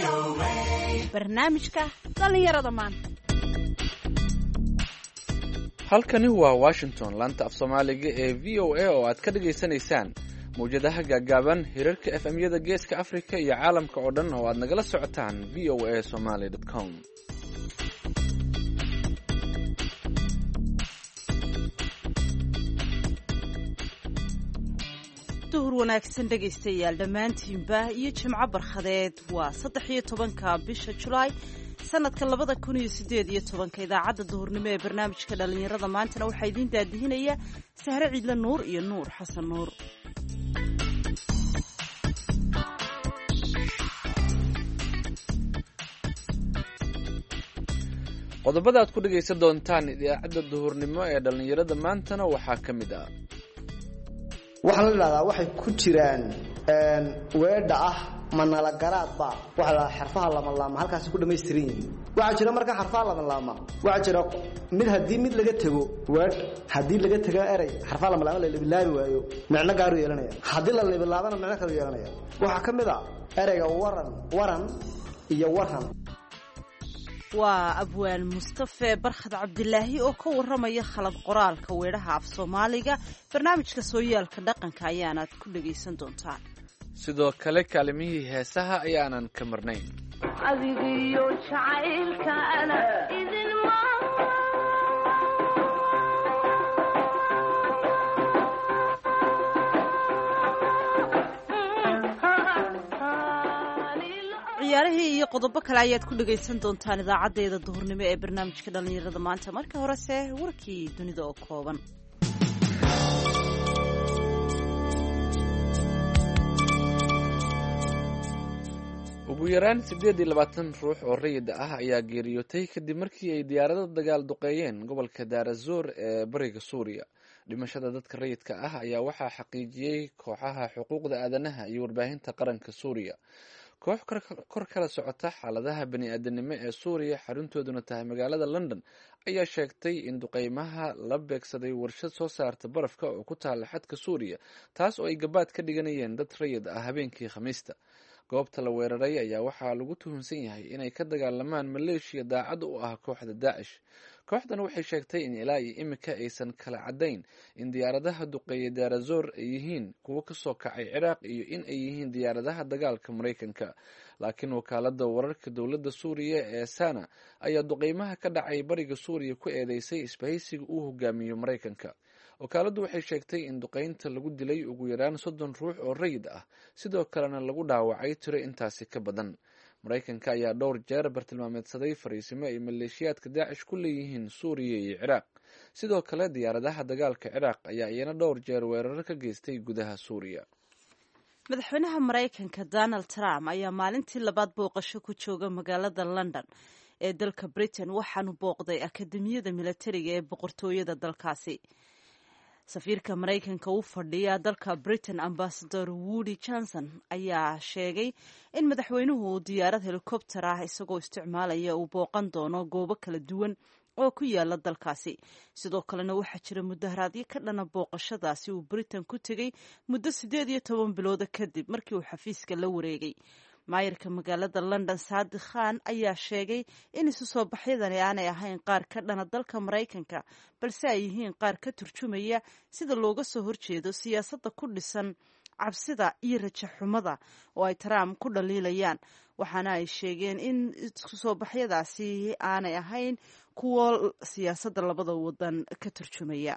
barnaamijka dhalinyarada maanta. halkani waa Washington, laanta af Soomaaliga ee VOA oo aad ka dhageysanaysaan mawjadaha gaagaaban hirarka FM-yada Geeska Afrika iyo caalamka oo dhan oo aad nagala socotaan voasomali.com. duhur wanaagsan dhegaystayaal dhammaantiinba iyo jimco barkhadeed waa 13 bisha Julaay sanadka 2018 idaacadda duhurnimo ee barnaamijka dhalinyarada maantana waxaa idiin daadihinaya Sahre Ciidla Nuur iyo Nuur Xasan Nuur. qodobada aad ku dhagaysan doontaan idaacadda duhurnimo ee dhalinyarada maantana waxaa ka mid ah waxaa la yidhahdaa waxay ku jiraan weedha ah manala garaadba waxa la xarfaha lama laama halkaas ku dhameystiran yihiin waxa jira marka xarfaha lama laama waxa jira mid hadii mid laga tago weed hadii laga tago eray xarfaha lama laama la bilaabi waayo macna gaar u yeelanaya hadii la bilaabana macna kale yeelanaya waxa kamid ah erayga waran iyo waran. waa abwaan Mustafa Barkhad Cabdilaahi oo ka waramaya khalad qoraalka weedhaha af Soomaaliga. barnaamijka sooyaalka dhaqanka ayaanaad ku dhageysan doontaan. sidoo kale kaalimihii heesaha ayaanan ka marnayn. adigiyo jacaylka ana idin ma ciyaarihii iyo qodobo kale ayaad ku dhagaysan doontaan idaacadeeda duhurnimo ee barnaamijka dhalinyarada maanta. marka horese warkii dunida oo kooban. ugu yaraan 28 ruux oo rayid ah ayaa geeriyootay kadib markii ay diyaarado dagaal duqeeyeen gobolka Daarazuur ee bariga Suuriya. dhimashada dadka rayidka ah ayaa waxaa xaqiijiyay kooxaha xuquuqda aadanaha iyo warbaahinta qaranka Suuriya. koox kor kala socota xaaladaha bani'aadanimo ee Suuriya xaruntooduna tahay magaalada London ayaa sheegtay in duqeymaha la beegsaday warshad soo saarta barafka oo ku taala xadka Suuriya, taas oo ay gabaad ka dhiganayeen dad rayid ah habeenkii Khamiista. goobta la weeraray ayaa waxaa lagu tuhunsan yahay inay ka dagaalamaan maleeshiya daacad u ah kooxda Daacish. kooxdan waxay sheegtay in ilaa iyo imika aysan kala cadayn in diyaaradaha duqeeya Daarazuur ay yihiin kuwo ka soo kacay Ciraaq iyo in ay yihiin diyaaradaha dagaalka Mareykanka. laakiin wakaalada wararka dowladda Suuriya ee Sana ayaa duqeymaha ka dhacay bariga Suuriya ku eedeysay isbahaysiga uu hogaamiyo Mareykanka. wakaaladu waxay sheegtay in duqeynta lagu dilay ugu yaraan 30 ruux oo rayid ah, sidoo kalena lagu dhaawacay tiro intaasi ka badan. Mareykanka ayaa dhowr jeer bartilmaameedsaday fariisimo ay maleeshiyaadka Daacish ku leeyihiin Suuriya iyo Ciraaq. sidoo kale diyaaradaha dagaalka Ciraaq ayaa iyana dhowr jeer weerar ka geystay gudaha Suuriya. madaxweynaha Mareykanka Donald Trump ayaa maalintii labaad booqasho ku jooga magaalada London ee dalka Britain, waxaanu booqday akademiyada militariga ee boqortooyada dalkaasi. safiirka Mareykanka u fadhiya dalka Britain Ambassador Woody Johnson ayaa sheegay in madaxweynuhu diyaarad helikobter ah isagoo isticmaalaya uu booqan doono goobo kala duwan oo ku yaala dalkaasi. sidoo kalena waxaa jira mudaharaadyo ka dhana booqashadaasi uu Britain ku tegay muddo 18 bilooda kadib markii uu xafiiska la wareegay. maayirka magaalada London Sadiq Khan ayaa sheegay in isu soo baxyadani aanay ahayn qaar ka dhana dalka Mareykanka, balse ay yihiin qaar ka turjumaya sida looga soo horjeedo siyaasadda ku dhisan cabsida iyo rajo xumada oo ay Trump ku dhaliilayaan. waxaana ay sheegeen in isu soo baxyadaasi aanay ahayn kuwo siyaasadda labada wadan ka turjumaya.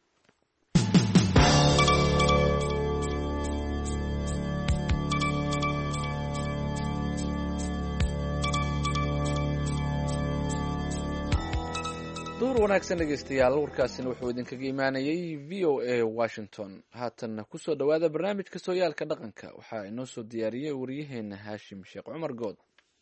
duur wanaagsan dhegeystayaal, warkaasina wuxuu idinkaga imaanayay VOA Washington. haatanna kusoo dhawaada barnaamijka sooyaalka dhaqanka. waxaa inoo soo diyaariyey wariyaheena Haashim Sheekh Cumar Good.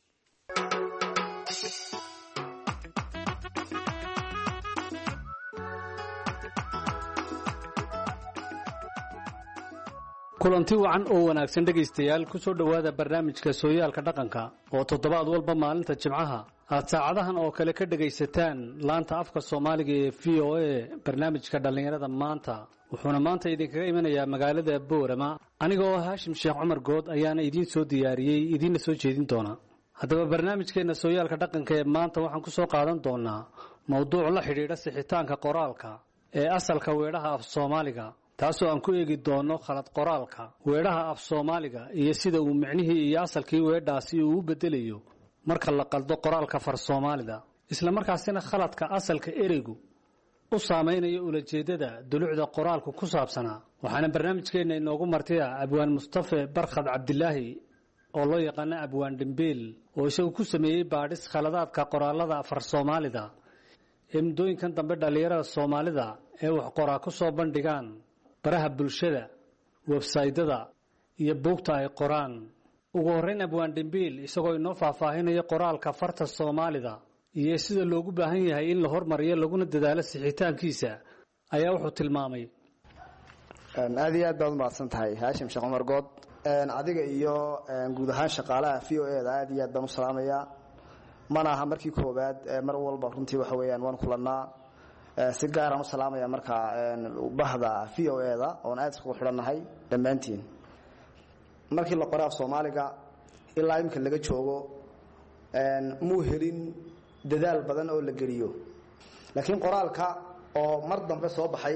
kulanti wacan oo wanaagsan dhegaystayaal kusoo dhowaada barnaamijka sooyaalka dhaqanka oo toddobaad walba maalinta jimcaha aad saacadahan oo kale ka dhegaysataan laanta afka Soomaaliga ee VOA barnaamijka dhalinyarada maanta. wuxuuna maanta idinkaga imanayaa magaalada Boorama. aniga oo Haashim Sheekh Cumar Good ayaana idin soo diyaariyay idin soo jeedin doona. haddaba barnaamijkeena sooyaalka dhaqanka ee maanta waxaan ku soo qaadan doonaa mowduuc la xidhiidha sixitaanka qoraalka ee asalka weedhaha af Soomaaliga taasoo aan ku eegi doono khalad qoraalka weedhaha af Soomaaliga iyo sida uu micnihii iyo asalkii weedhaasi uu u bedelayo marka la qaldo qoraalka far Soomaalida isla markaasina khaladka asalka ereygu u saameynayo ulajeedada dulucda qoraalku ku saabsanaa waxaana barnaamijkeena inoogu martiya abwaan Mustafa Barkhad Cabdilaahi oo loo yaqaan abwaan Dhimbil oo isagu ku sameeyay baadhis khaladaadka qoraalada far Soomaalida ee muddooyinkan dambe dhalinyarada Soomaalida ee wax qoraa ku soo bandhigaan baraha bulshada website-dada iyo buugta ay qoraan ugu horreyn abwaan Dhimbil isagoo inoo faahfaahinaya qoraalka farta Soomaalida iyo sida loogu baahan yahay in la hormariyo laguna dadaalo sixitaankiisa ayaa wuxuu tilmaamay aad iyo aad baad u mahadsan tahay Haashim Sheekh Umar Good adiga iyo guud ahaan shaqaalaha VOA-da aad iyo aad baan u salaamayaa mana aha markii koobaad mar walba runtii waxa weeyaan waan kulanaa si gaar ah u salaamaya marka bahda VOA-da oo aad isku xidhanahay dhammaantiin markii la qoraa Soomaaliga ilaa imka laga joogo muu helin dadaal badan oo la geliyo laakiin qoraalka oo mar dambe soo baxay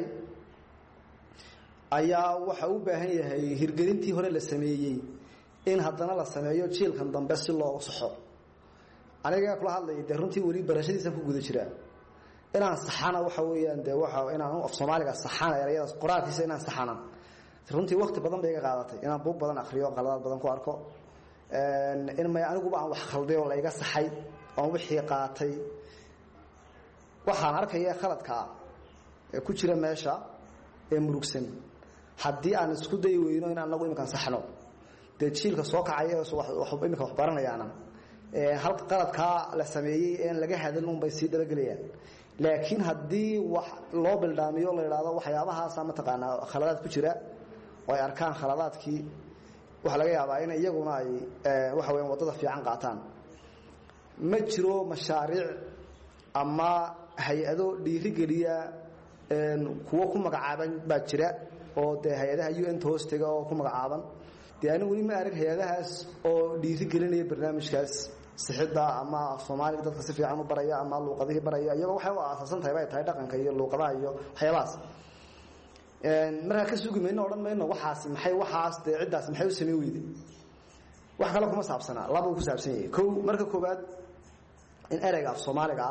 ayaa waxa uu baahan yahay hirgelintii hore la sameeyay in haddana la sameeyo jiilkan dambe si loo saxo aniga kula hadlay runtii wali barashadiisa ku guda jira inaan saxana waxa weeyaan waxa inaan af Soomaaliga saxana erayada qoraalkiisa inaan saxana runtii waqti badan bay iga qaadatay inaan buug badan akhriyo qaladaad badan ku arko in ma anigu baan wax khalday oo la iga saxay oo wixii qaatay waxaan arkaya khaladka ee ku jira meesha ee murugsan haddii aan isku day weyno in anagu imkan saxno jiilka soo kacay wax imika wax baranayaana hal qaladka la sameeyay in laga hadal un bay sii dalagelayaan laakiin haddii wax loo bildaamiyo la yiraahdo waxyaabahaas ama taqaana khaladaad ku jira oo ay arkaan khaladaadkii waxa laga yaabaa in iyaguna ay waxa weeyaan wadada fiican qaataan ma jiro mashaariic ama hay'ado dhiirigeliya kuwa ku magacaaban baa jira oo hay'adaha UN hoostiga oo ku magacaaban anigu wali ma arag hay'adahaas oo dhiirigelinaya barnaamijkaas sixida ama Soomaaliga dadka si fiican u baraya ama luqadaha baraya iyaga waxay u aasaasan tahay dhaqanka iyo luqadaha iyo waxyaabahaas marka ka suugimayno oran mayno waxaas maxay waxaas ciidaas maxay u sameeyay weeyday wax kale kuma saabsana laba ku saabsan yahay marka koobaad in erayga af Soomaaliga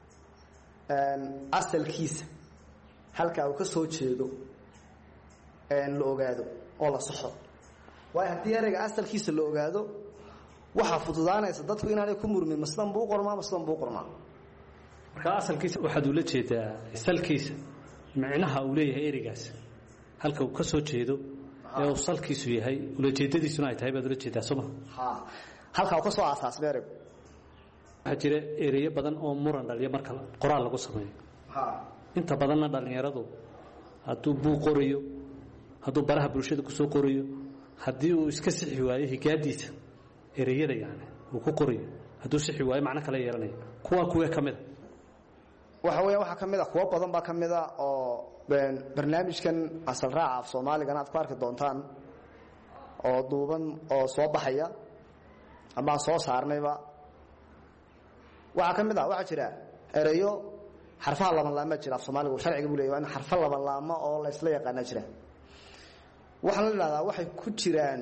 asalkiisa halka uu ka soo jeedo la ogaado oo la saxo way haddii erayga asalkiisa la ogaado waxa fududaanaysa dadku inaanay ku murmin maslan buu qormaa marka asalkiisa waxa uu la jeedaa salkiisa macnaha uu leeyahay eraygaas halka uu ka soo jeedo ee uu salkiisu yahay ula jeedadiisuna ay tahay baad ula jeedaa Soomaa halka uu ka soo aasaasay eraygu waxa jira erayo badan oo muran dhaliya marka qoraal lagu sameeyo inta badanna dhalinyaradu hadduu buu qorayo hadduu baraha bulshada ku soo qorayo haddii uu iska sixi waayo higaadiisa erayada uu ku qorayo hadduu sixi waayo macna kale yeelanayo kuwa kamid waxa weeye waxa kamid kuwa badan baa kamid oo barnaamijkan asal raaca af Soomaaliga aad ku arki doontaan oo duuban oo soo baxaya ama soo saarnayba waxa kamid waxa jira erayo xarfaha laba laama jira af Soomaaliga sharciga buu leeyahay in xarfa laba laama oo la isla yaqaan jira waxaan la yiraahdaa waxay ku jiraan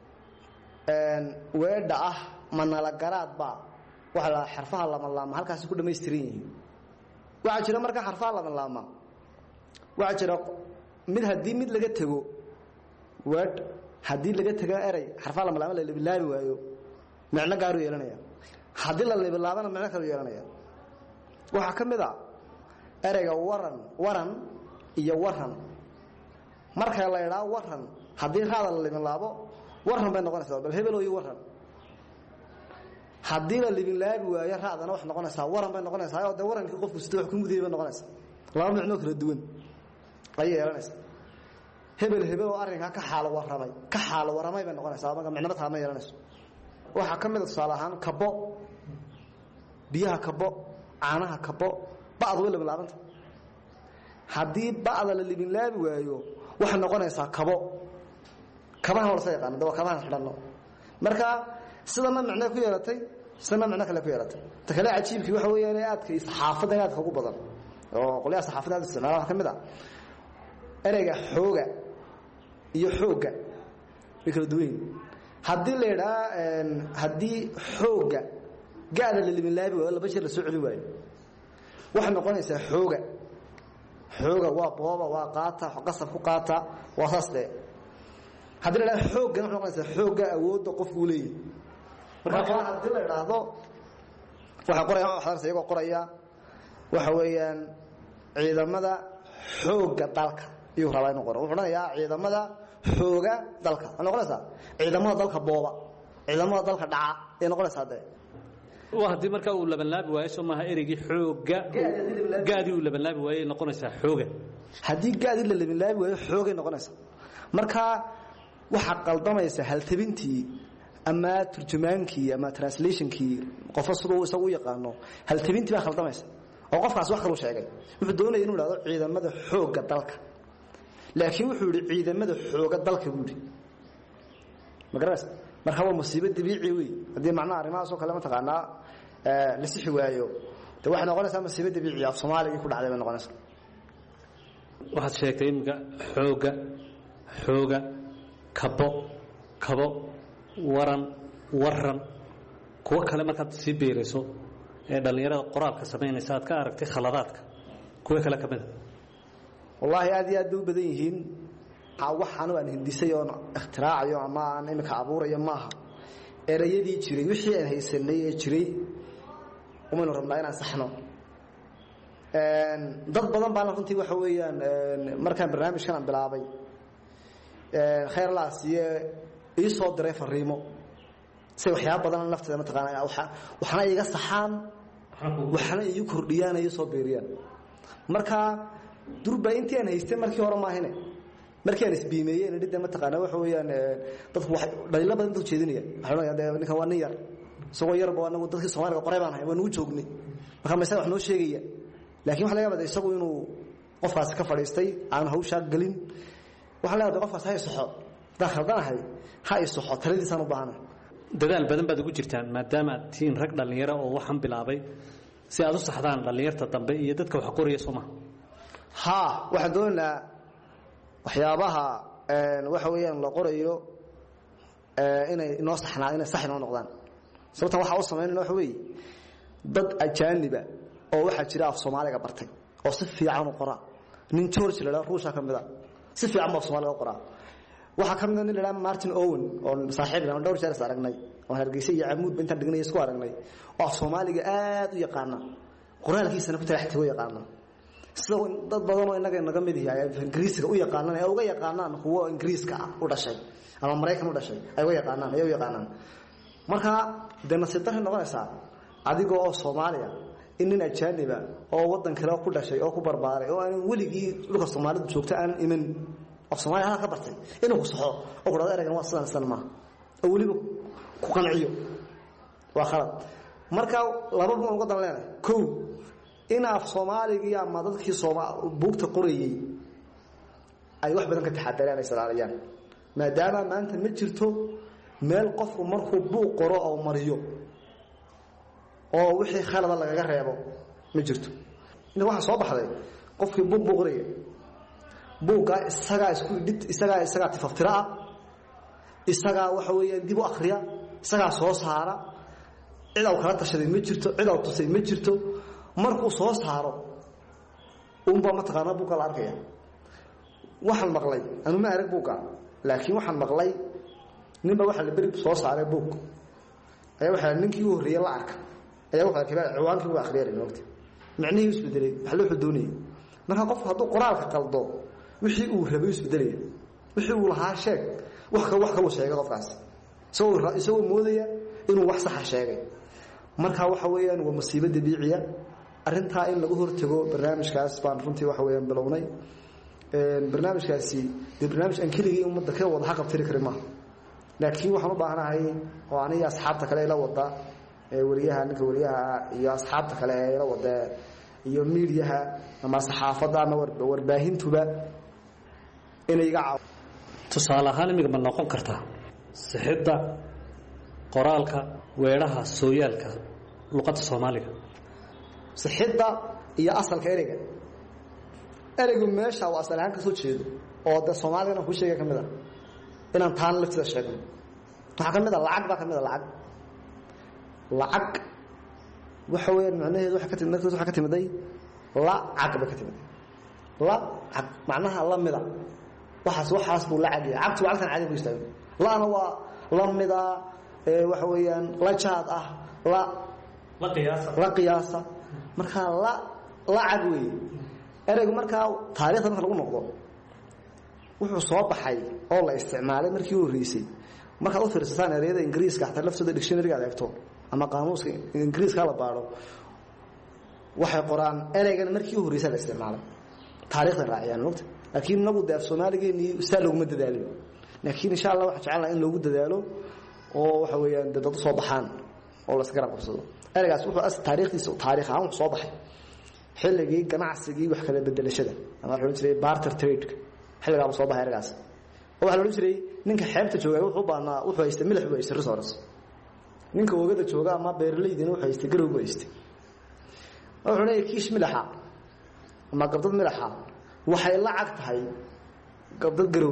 weedha manala garaadba waxa la xarfaha laba laama halkaas ku dhameystiran yihiin waxa jira marka xarfaha laba laama waxa jira mid hadii mid laga tago word hadii laga tago eray xarfaha laba laama la bilaabi waayo macna gaar u yeelanaya hadii la bilaabana macna kale yeelanaya waxa kamid erayga waran iyo waran marka la yiraahdo waran hadii raada la bilaabo waran bay noqonaysaa bal hebel oo waran hadii la bilaabi waayo raadana wax noqonaysaa waran bay noqonaysaa oo warankii qofku sidoo wax ku mudiyay bay noqonaysaa laba macno kala duwan ay yeelanaysaa hebel oo arrinka ka xaal waramay bay noqonaysaa marka macno taama yeelanayso waxa kamid ah salahan kabo biyaha kabo caanaha kabo baad wala bilaabanta hadii baad la bilaabi waayo waxa noqonaysaa kabaha wala sayqaan kabaha xidhano marka sida macno ku yeelatay sana macna kale ku yeelata ta kale cajiibkii waxa weeyaan aadka saxaafada aadka ugu badan oo qoliyaha saxaafada isticmaala waxa kamid ah ereyga xooga iyo xooga kala duwan haddii la yiraahdo haddii xooga gaada la liminlaabi waa laba jeer la soo celin waayo waxa noqonaysa xooga waa booba waa qaata qasab ku qaata waa saasde haddii la yiraahdo xooga waxa noqonaysa xooga awoodda qofku leeyahay marka haddii la yiraahdo waxa qoraya waxa iyaga qoraya waxa weeyaan ciidamada xooga dalka iyo rabaa inuu qoro wuxuu dhanayaa ciidamada xooga dalka ana qoraysa ciidamada dalka booba ciidamada dalka dhaca ee noqonaysa hadda waa hadii marka uu laban laabi waayo Soomaha erigi xooga gaadi uu laban laabi waayo noqonaysa xooga hadii gaadi la laban laabi waayo xooga noqonaysa marka waxa qaldamaysa hal tabintii ama turjumaankii ama translationkii qof asoo isagu yaqaano hal tabintii baa qaldamaysa oo qofkaas wax kale sheegay wuxuu doonayay inuu yiraahdo ciidamada xooga dalka laakiin wuxuu yiri ciidamada xooga dalka buu yiri magaras marka waa musiibo dabiici weey hadii macna arimaha soo kale ma taqaana la sixi waayo ta waxa noqonaysa musiibo dabiici af Soomaaliga ku dhacday ma noqonaysa waxaad sheegtay in xooga kabo waran kuwa kale markaad si beerayso ee dhalinyarada qoraalka sameynaysa aad ka aragtay khaladaadka kuwa kale kamid wallahi aad u badan yihiin waxaan aan hindisay oo ikhtiraacyo ama aan imika abuurayo maaha erayadii jiray wixii aan haysanay ee jiray uma rabnaa inaan saxno dad badan baan runtii waxa weeyaan markaan barnaamijkan aan bilaabay khayr la siiyay ii soo diray fariimo si waxyaabo badan nafteeda ma taqaanaa waxana iga saxaan waxana ii kordhiyaan ay soo beeriyaan marka durba intii aan haystay markii hore ma ahine markii aan isbiimeeyay dhidda ma taqaanaa waxa weeyaan dadku wax dhaliilo badan dad jeedinaya waxa weeyaan ninka waa nin yar soo yar baa anagu dadkii Soomaaliga qoray baan ahay waan u joognay marka meesha wax noo sheegaya laakiin waxa laga yaabaa isagu inuu qofkaas ka fadhiistay aan hawsha galin waxa laga yaabaa qofkaas hay saxo dakhaldanahay hay saxo taladiisan u baahan dadaal badan baad ugu jirtaan maadaama tiin rag dhalinyaro oo waxan bilaabay si aad u saxdaan dhalinyarta dambe iyo dadka wax qoraya Soomaha waxa doonaa waxyaabaha waxa weeyaan la qorayo inay noo saxnaa inay sax inoo noqdaan sababta waxa uu sameeyay waxa weey dad ajaaniba oo waxa jira af Soomaaliga bartay oo si fiican u qora nin George la ruusha kamida si fiican af Soomaaliga u qora waxa kamid nin la Martin Owen oo saaxiibna dhowr jeer aragnay oo Hargeysa iyo Amuud intaan dhignay isku aragnay oo af Soomaaliga aad u yaqaana qoraalkiisana ku taraxtay u yaqaana sidoo dad badan oo inaga mid yahay Ingiriisiga u yaqaanaan ee uga yaqaanaan kuwa Ingiriiska u dhashay ama Mareykan u dhashay ay u yaqaanaan marka nasiibtana noqonaysa adigoo oo Soomaaliya in ajaaniba oo wadan kale ku dhashay oo ku barbaaray oo aan weligii dhulka Soomaalidu joogta aan iman af Soomaaliya ka bartay inuu ku saxo oo qodada eragan waa sidan ma oo waliba ku qanciyo waa khalad marka laba buu uga dan leeyahay koow in af Soomaaliga ama dadkii buugta qorayay ay wax badan ka taxadaraan ay salaaliyaan maadaama maanta ma jirto meel qofku markuu buug qoro oo mariyo oo wixii khalad laga reebo ma jirto inta waxa soo baxday qofkii buug qorayay buuga isaga tifaftira isaga waxa weeyaan dib u akhriya isaga soo saara cid kala tashaday ma jirto cid tusay ma jirto markuu soo saaro umba ma taqaana buuga la arkaya waxaan maqlay anu ma arag buuga laakiin waxaan maqlay ninba waxa la bari soo saaray buug ayaa waxa ninkii uu horreeyay la arka ayaa waxa kale ciwaankii uu akhriyay noqday macnaheedu isbedelay waxa loo xudoonay marka qofku hadduu qoraalka qaldo wixii uu rabay isbedelay wixii uu lahaa sheeg wax kale sheegay qofkaas soo moodaya inuu wax sax sheegay marka waxa weeyaan waa musiibo dabiiciya arinta in lagu hortago barnaamijkaas baan runtii waxa weeyaan bilownay barnaamijkaasi barnaamij aan kaliya ummadda ka wada xaqabtiri karima laakiin waxaan u baahanahay oo aniga asxaabta kale la wada wariyaha iyo asxaabta kale la wada iyo meediyaha ama saxaafada ama warbaahintuba inay iga tusaale ahaan imiga ma noqon kartaa sixidda qoraalka weedhaha sooyaalka luqadda Soomaaliga sixidda iyo asalka ereygu meesha waa asal ahaan ka soo jeedo oo da Soomaaliga ku sheegay kamid ah inaan taan laftiisa sheegno waxa kamid ah lacag baa kamid ah lacag waxa weeyaan macnaheedu waxa ka timiday lacag ba ka timiday lacag macnaha la mida waxaas buu lacag yahay cagtu lacagtan caadi buu istaagay laana waa la mida waxa weeyaan la jaad ah la qiyaasa marka lacag weey ereygu marka taariikhda marka lagu noqdo wuxuu soo baxay oo la isticmaalay markii uu horeysay marka u fiirsataan ereyada Ingiriiska xataa lafsada dictionary-ga eegto ama qaamuuska Ingiriiska la baaro waxay qoraan ereygan markii uu horeysay la isticmaalay taariikhda raaciyaan waqti laakiin nagu daaf Soomaaligeeni ustaad lagu ma dadaalin laakiin insha Allah waxa jeclaan in lagu dadaalo oo waxa weeyaan dad soo baxaan oo la iska qabsado ereygaas wuxuu taariikhdiisa taariikh ahaan soo baxay xilligii ganacsigii wax kala bedelashada ama waxa la jiray barter trade xilliga soo baxay ereygaas oo waxa la jiray ninka xeebta jooga wuxuu haystay milix buu haystay resource ninka oogada jooga ama beeraleydina wuxuu haystay garow buu haystay wuxuu leeyahay kiish milaxa ama gabdad milaxa waxay lacag tahay gabdad garow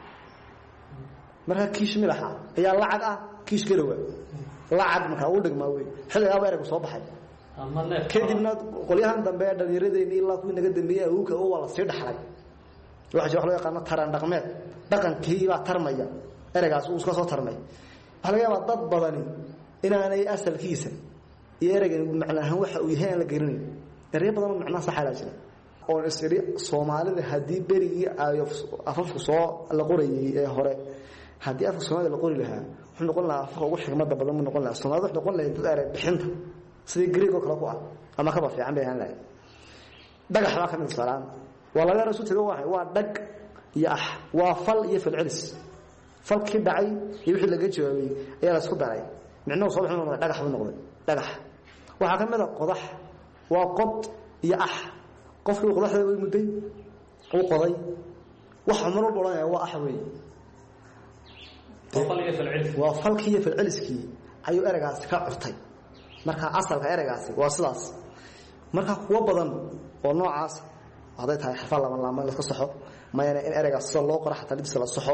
marka kiish milaxa ayaa lacag ah kiish garow lacag marka uu dhigmaa way xilliga ereygu soo baxay kadibna qolyahan dambe dhalinyaradeena ilaa kuwii naga dambeeyay awowga oo wala sii dhaxlay waxa loo yaqaan taran dhaqameed dhaqankii baa tarmaya ereygaas uu iska soo tarmay waxa laga yaabaa dad badani inaanay asalkiisa iyo ereygan macnaha waxa uu yahay la garanay erey badan oo macnaha sax ah jira oo isri Soomaalida hadii berigi ay afafku soo la qorayay ee hore hadii afafku Soomaalida la qori lahaa wuxuu noqon lahaa afka ugu xigmada badan mu noqon lahaa Soomaalida wuxuu noqon lahaa dad erey bixinta sidii Greek oo kale ku ah ama ka fiican bay ahaan lahayd dhagax baa kamid salaan wala la rasuul tago waa dhag iyo waa fal iyo falcilis falkii dhacay iyo wixii laga jawaabay ayaa la isku daray micnuhu soo baxay dhagax buu noqday dhagax waxa kamid ah qodax waa qod iyo qofkii qodaxda way muday oo qoday waxa mar walba oranaya waa weey waa falkii iyo falciliskii ayuu ereygaas ka curtay marka asalka ereygaasi waa sidaas marka kuwa badan oo noocaas haday tahay xafal lama la iska saxo ma yana in ereygaas soo loo qoro xataa dibs la saxo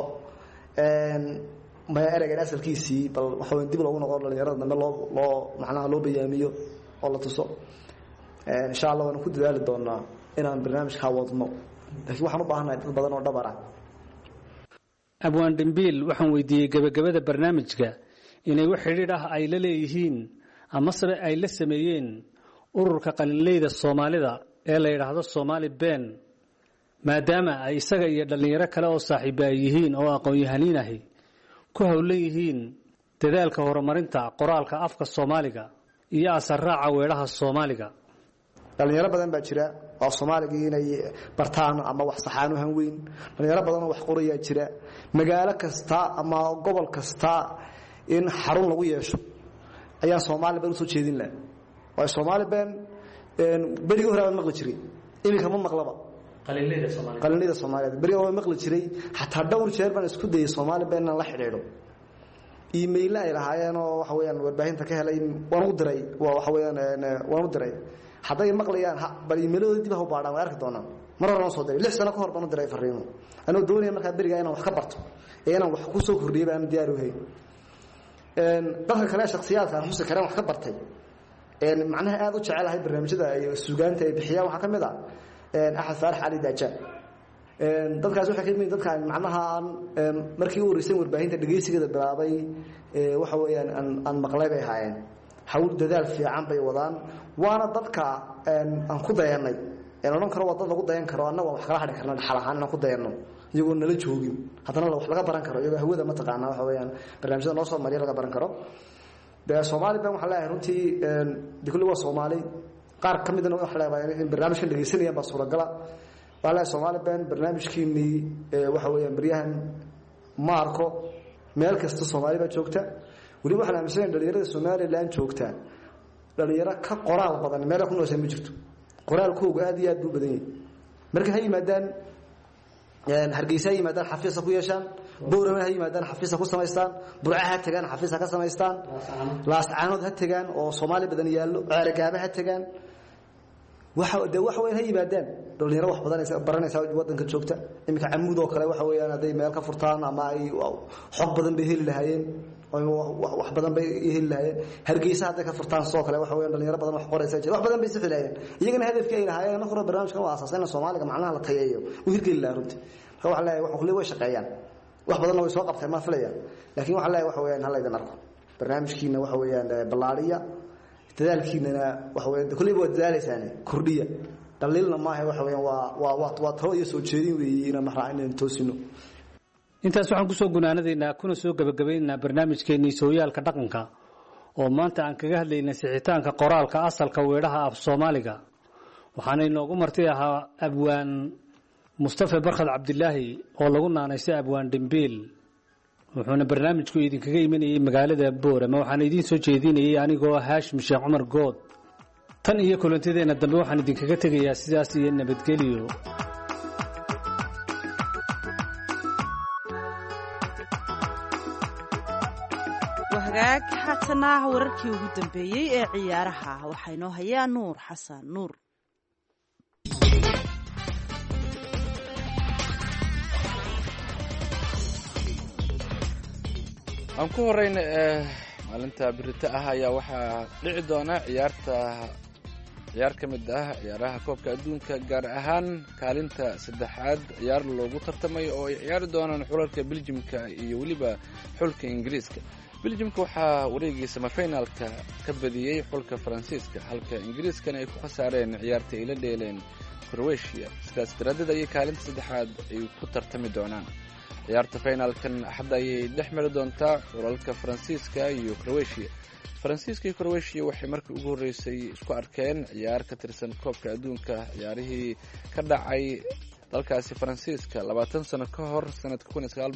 ma ereygan asalkiisii bal waxa dib loogu noqon dhalinyarada dambe loo macnaha loo bayaamiyo oo la tuso insha Allah waan ku dadaali doonaa inaan barnaamijka wadno laakiin waxaan u baahanahay dad badan oo dhabar ah abwaan dambiil waxaan weydiiyay gabagabada barnaamijka inay wax xiriir ah ay la leeyihiin ama sare ay la sameeyeen ururka qalinleyda Soomaalida ee la yiraahdo Somali Ben maadaama ay isaga iyo dhalinyaro kale oo saaxiib ay yihiin oo aqoon-yahaniin ah ku hawlan yihiin dadaalka horumarinta qoraalka afka Soomaaliga iyo asarraaca weedhaha Soomaaliga dhalinyaro badan baa jira oo Soomaaliga inay bartaan ama wax saxaan u hanweyn dhalinyaro badan oo wax qoraya jira magaalo kasta ama gobol kasta in xarun lagu yeesho ayaa Soomaali baan soo jeedin lahaa waa Soomaali Ben bariga hore aan maqli jiray iminka ma maqlaba qalinleyda Soomaaliyeed bariga oo maqli jiray hatta dhowr jeer baan isku dayay Soomaali Ben la xiriiro email ay lahaayeen oo waxa weeyaan warbaahinta ka helay waan u diray waxa weeyaan waan u diray haday maqlayaan bal emailooda dib u baadhaan arki doonaan mar hore soo diray 6 sano ka hor baan u diray fariimo anoo doonaya marka bariga inaan wax ka barto inaan wax ku soo kordhiyo baan diyaar u yahay dadka kale shakhsiyaadka aan xusi karaan wax ka bartay macnaha aad u jecelahay barnaamijyada ay suugaanta ay bixiyaan waxa kamid ah Axad Faarax Ali Daaja dadkaas waxa kamid dadka macnaha markii uu risan warbaahinta dhageysigeeda bilaabay waxa weeyaan aan maqlay bay haayeen hawl dadaal fiican bay wadaan waana dadka aan ku dayanay oran karo wada lagu dayan karo annaga wax kala xidhi karna xalahaan aan ku dayano iyagoo nala joogin hadana wax laga baran karo iyagoo hawada ma taqaana waxa weeyaan barnaamijyada noo soo mariyo laga baran karo Soomaali baan waxa leeyahay runtii dikulu waa Soomaali qaar kamid ah waxa leeyahay in barnaamijkan dhageysanayaan baa suuragala wala Soomaali baan barnaamijkiini waxa weeyaan bariyahan Marco meel kasta Soomaali ba joogta wali waxa la aaminsan dhalinyarada Soomaaliland joogta dhalinyaro ka qoraal badan meel ku nooshay ma jirto qoraalkoodu aad iyo aad u badan yahay marka hay maadaan Hargeysa yimaadaan xafiis ku yeeshaan boorama ha yimaadaan xafiisa ku samaystaan burca ha tagaan xafiisa ka samaystaan laascaanood ha tagaan oo Soomaali badan yaallo ceergaaba ha tagaan waxa weyn ha yimaadaan dhalinyaro wax badan ay baranaysaa wadanka joogta imika Camuud oo kale waxa weeyaan haday meel ka furtaan ama ay xog badan bay heli lahaayeen wax badan bay heli lahaayeen Hargeysa haday ka furtaan soo kale waxa weeyaan dhalinyaro badan wax qoraysa wax badan bay sixi lahaayeen iyagana hadafkii ay lahaayeen marka barnaamijkan waa aasaasan Soomaaliga macnaha la tayeeyo u hirgeli lahaa runtii waxa la wax kulli way shaqeeyaan wax badan way soo qabtay ma filayaan laakiin waxa la waxa weeyaan hal aydan arko barnaamijkiina waxa weeyaan balaariya dadaalkiina waxa weeyaan kulli waa dadaalaysan kordhiya dalilna ma aha waxa weeyaan waa talo iyo soo jeedin weeyina ma raacin toosino intaas waxaan ku soo gunaanadeynaa kuna soo gabagabeynaa barnaamijkeennii sooyaalka dhaqanka oo maanta aan kaga hadlaynay sixitaanka qoraalka asalka weedhaha af Soomaaliga waxaana inoogu martay ahaa abwaan Mustafa Barkhad Cabdilaahi oo lagu naanaysay abwaan Dhimbiil wuxuuna barnaamijku idinkaga imanayay magaalada Boorama waxaan idin soo jeedinayay anigoo Haashim Sheekh Cumar Good tan iyo kulantadeena dambe waxaan idinkaga tegayaa sidaas iyo nabadgelyo wahagaag haatana wararkii ugu dambeeyay ee ciyaaraha waxaa inoo hayaa Nuur Xasan Nuur aan ku horeyna maalinta birita ah ayaa waxaa dhici doona ciyaar ka mid ah ciyaaraha koobka adduunka gaar ahaan kaalinta saddexaad ciyaar loogu tartamay oo ay ciyaari doonaan xulalka Belgiumka iyo waliba xulka Ingiriiska Belgiumka waxaa wareegii semifinalka ka badiyay xulka Faransiiska halka Ingiriiskana ay ku khasaareen ciyaarta ay la dheeleen Croatia sidaas daraadeed ay kaalinta saddexaad ay ku tartami doonaan ciyaarta finalkan hadda ay dhex mari doontaa xulalka Faransiiska iyo Croatia Faransiiska iyo Croatia waxay markii ugu horeysay isku arkeen ciyaar ka tirsan koobka adduunka ciyaarihii ka dhacay dalkaasi Faransiiska 20 sano ka hor sanadka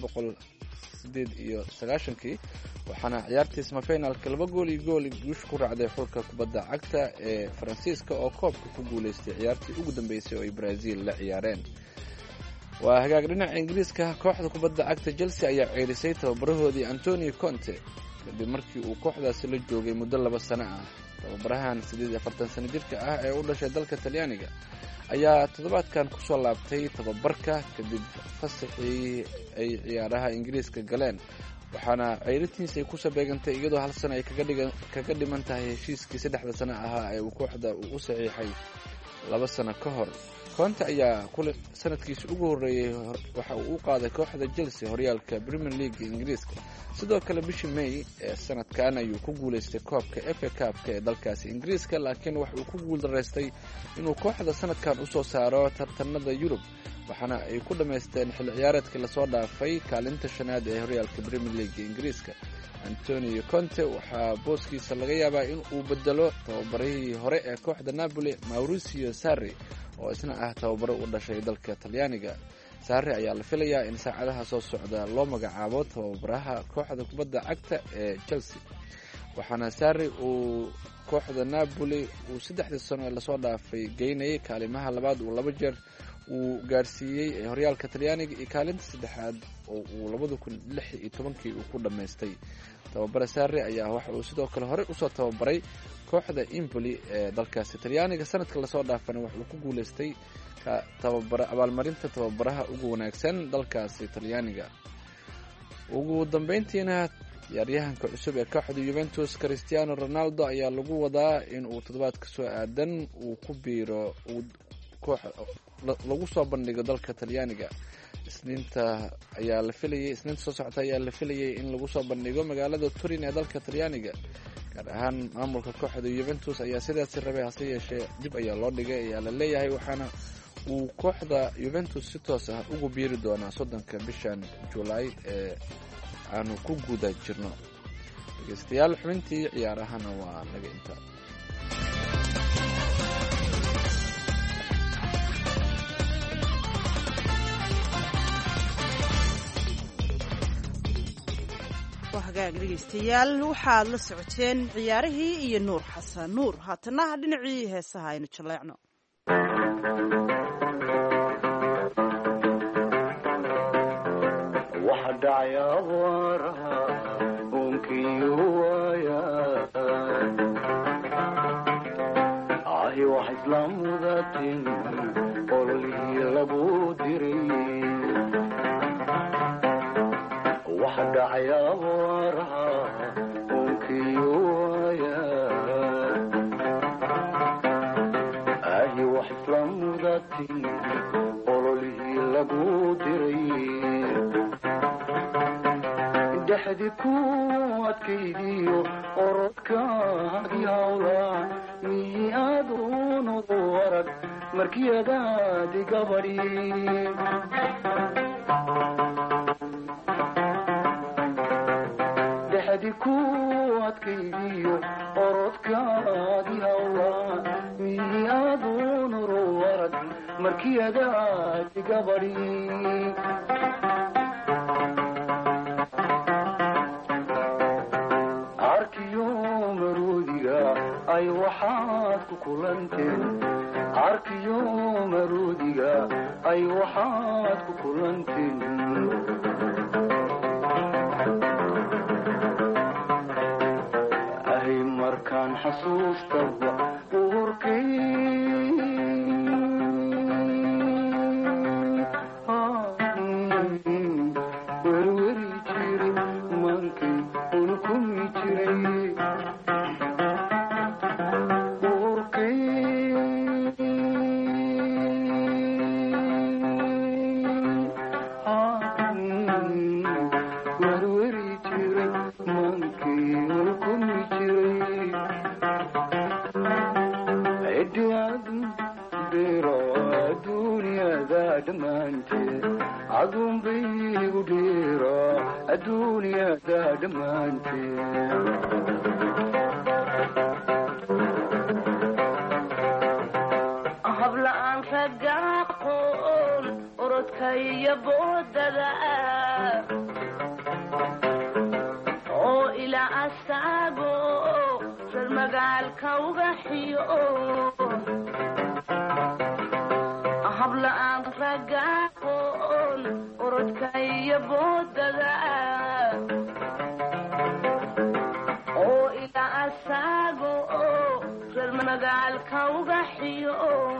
1998 waxaana ciyaartii semifinalka 2 gool iyo gool guush ku raacday xulka kubadda cagta ee Faransiiska oo koobka ku guuleystay ciyaartii ugu dambeysay oo ay Brazil la ciyaareen waa hagaag dhinaca Ingiriiska kooxda kubadda cagta Chelsea ayaa ceelisay tababarahoodii Antonio Conte kadib markii uu kooxdaasi la joogay muddo 2 sano ah tababarahan 48 sano jirka ah ee u dhashay dalka Talyaaniga ayaa toddobaadkan ku soo laabtay tababarka kadib fasaxii ay ciyaaraha Ingiriiska galeen waxaana ceyritiisa ay ku sabeegantay iyadoo hal sano ay kaga dhiman tahay heshiiskii 3 sano ahaa ee uu kooxda u saxiixay 2 sano ka hor Conte ayaa sanadkiisa ugu horeeyay waxa uu qaaday kooxda Chelsea horyaalka Premier League Ingiriiska sidoo kale bishii May ee sanadkan ayuu ku guuleystay koobka FA Cup ee dalkaasi Ingiriiska laakiin waxa uu ku guuldareystay inuu kooxda sanadkan u soo saaro tartanada Yurub waxaana ay ku dhameysteen xil ciyaareedkii la soo dhaafay kaalinta shanaad ee horyaalka Premier League Ingiriiska Antonio Conte waxaa booskiisa laga yaabaa in uu bedelo tababarihii hore ee kooxda Napoli Maurizio Sarri oo isna ah tababaro u dhashay dalka Talyaaniga Sarri ayaa la filayaa in saacadaha soo socda loo magacaabo tababaraha kooxda kubadda cagta ee Chelsea waxaana Sarri uu kooxda Napoli uu 3 sano la soo dhaafay geynay kaalimaha labaad uu 2 jeer uu gaarsiiyay horyaalka Talyaaniga iyo kaalinta saddexaad oo uu 2016 uu ku dhameystay tababara Sarri ayaa waxa uu sidoo kale hore u soo tababaray kooxda Empoli ee dalkaasi Talyaaniga sanadka la soo dhaafay waxa uu ku guuleystay abaalmarinta tababaraha ugu wanaagsan dalkaasi Talyaaniga ugu dambeyntiina ciyaaryahanka cusub ee kooxda Juventus Cristiano Ronaldo ayaa lagu wadaa in uu toddobaadka soo aadan uu ku biiro koox lagu soo bandhigo dalka Talyaaniga isniinta soo socota ayaa la filayay in lagu soo bandhigo magaalada Turin ee dalka Talyaaniga gaar ahaan maamulka kooxda Juventus ayaa sidaas rabay hase yeeshee dib ayaa loo dhigay ayaa la leeyahay waxaana uu kooxda Juventus si toos ah ugu biiri doonaa 30 bishan July ee aanu ku guda jirno dhageystayaal xubintii ciyaarahana waa naga intaa hagaag dhegeystayaal waxaad la socoteen ciyaarihii iyo Nuur Xasan Nuur haatana dhinacii heesaha aynu jaleecno waxa dhacaya waraha unkiyo waaya ahi wax islaamudatin ololihii lagu diray wax dhacaya waraha unkiyo waaya ahi wax islaamudatin ololihii lagu diray dhexdi ku adkaydiyo orodkaagii hawlaa miyaadunu warag markiyadaadi gabadhi dhexdi ku adkaydiyo orodkaagii hawlaa miyaadunu warag markiyadaadi gabadhi ay waxaad ku kulanteen arkiyo maruudiga ay waxaad ku kulanteen ahay markaan xasuustaba uurkay werweri jiray mankay unkumi jiray adunbaygu dheera adduunyada dhammaanteed habla-aan ragaqoon orodka iyo boodada oo ilaa asaago reer magaalka uga xiyo habla-aan ragaqoon orodka iyo boodada oo ilaa asaago reer magaalka uga xiyo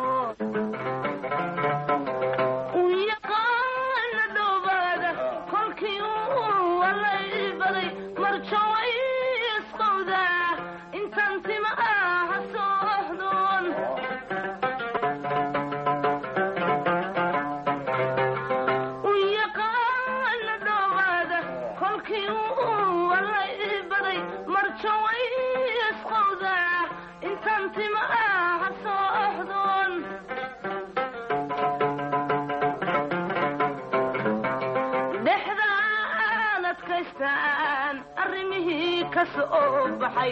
u yaqaana dhowbaada kolkii walay baday marjaway isqowda intaan tima aha soohdoon u yaqaana dhowbaada kolkii walay baday marjaway isqowda intaan tima aha soohdoon dhexdaan adkaystaan arrimihii ka soo baxay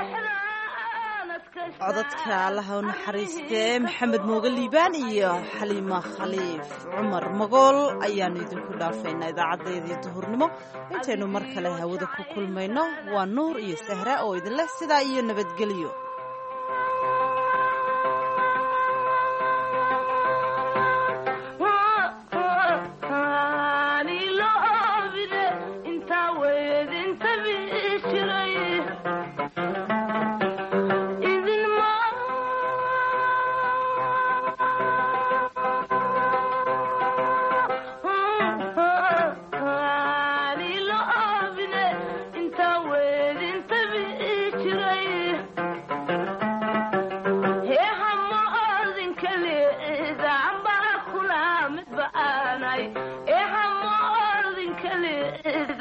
codadka allaha u naxariistee maxamed mooge liibaan iyo xaliima khaliif cumar magool ayaanu idinku dhaafaynaa idaacadeedii duhurnimo intaynu mar kale hawada ku kulmayno waa nuur iyo sahra oo idinleh sidaa iyo nabadgelyo Eha mo ordin kale